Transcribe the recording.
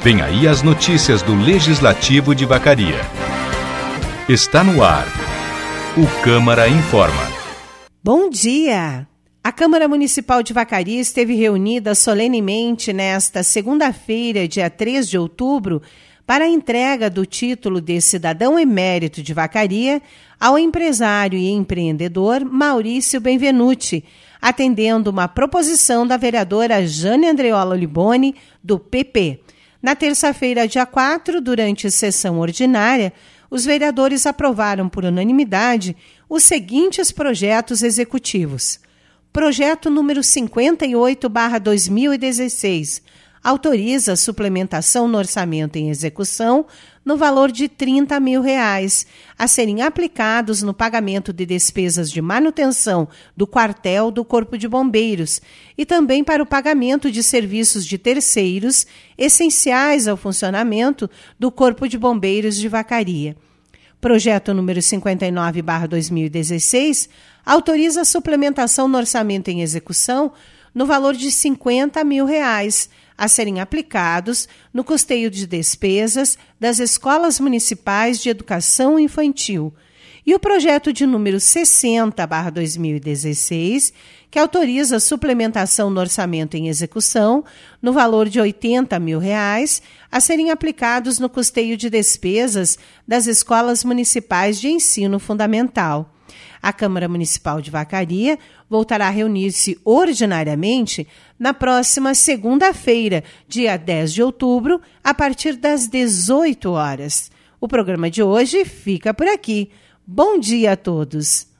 Vem aí as notícias do Legislativo de Vacaria. Está no ar. O Câmara Informa. Bom dia! A Câmara Municipal de Vacaria esteve reunida solenemente nesta segunda-feira, dia 3 de outubro, para a entrega do título de cidadão emérito de Vacaria ao empresário e empreendedor Maurício Benvenuti, atendendo uma proposição da vereadora Jane Andreola Liboni, do PP. Na terça-feira, dia 4, durante sessão ordinária, os vereadores aprovaram por unanimidade os seguintes projetos executivos. Projeto número 58/2016, autoriza a suplementação no orçamento em execução no valor de R$30 mil, a serem aplicados no pagamento de despesas de manutenção do quartel do Corpo de Bombeiros e também para o pagamento de serviços de terceiros essenciais ao funcionamento do Corpo de Bombeiros de Vacaria. Projeto número 59/2016, autoriza a suplementação no orçamento em execução no valor de R$50 mil, a serem aplicados no custeio de despesas das escolas municipais de educação infantil. E o projeto de número 60/2016, que autoriza a suplementação no orçamento em execução no valor de R$80 mil, a serem aplicados no custeio de despesas das escolas municipais de ensino fundamental. A Câmara Municipal de Vacaria voltará a reunir-se ordinariamente na próxima segunda-feira, dia 10 de outubro, a partir das 18 horas. O programa de hoje fica por aqui. Bom dia a todos!